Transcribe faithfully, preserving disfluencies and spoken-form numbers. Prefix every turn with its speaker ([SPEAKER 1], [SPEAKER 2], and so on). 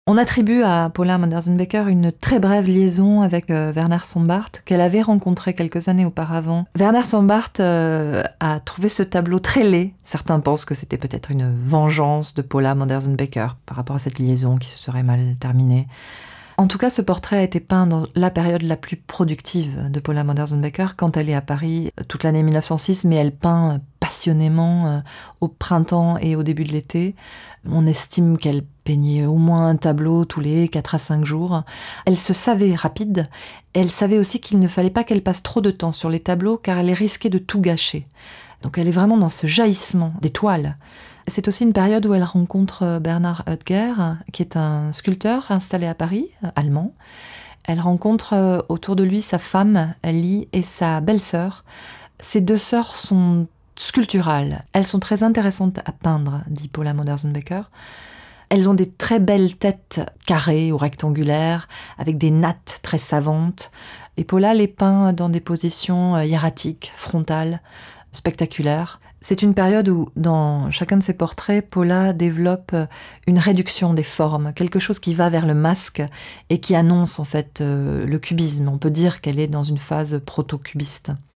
[SPEAKER 1] On attribue à Paula Modersohn-Becker une très brève liaison avec euh, Werner Sombart, qu'elle avait rencontré quelques années auparavant. Werner Sombart euh, a trouvé ce tableau très laid. Certains pensent que c'était peut-être une vengeance de Paula Modersohn-Becker par rapport à cette liaison qui se serait mal terminée. En tout cas, ce portrait a été peint dans la période la plus productive de Paula Modersohn-Becker, quand elle est à Paris toute l'année mille neuf cent six, mais elle peint passionnément euh, au printemps et au début de l'été. On estime qu'elle peignait au moins un tableau tous les quatre à cinq jours. Elle se savait rapide. Elle savait aussi qu'il ne fallait pas qu'elle passe trop de temps sur les tableaux, car elle risquait de tout gâcher. Donc elle est vraiment dans ce jaillissement des toiles. C'est aussi une période où elle rencontre Bernard Oetger, qui est un sculpteur installé à Paris, allemand. Elle rencontre autour de lui sa femme, Lie, et sa belle-sœur. Ces deux sœurs sont sculpturales. Elles sont très intéressantes à peindre, dit Paula Modersohn-Becker. Elles ont des très belles têtes carrées ou rectangulaires, avec des nattes très savantes. Et Paula les peint dans des positions hiératiques, frontales, spectaculaires. C'est une période où, dans chacun de ses portraits, Paula développe une réduction des formes, quelque chose qui va vers le masque et qui annonce en fait le cubisme. On peut dire qu'elle est dans une phase proto-cubiste.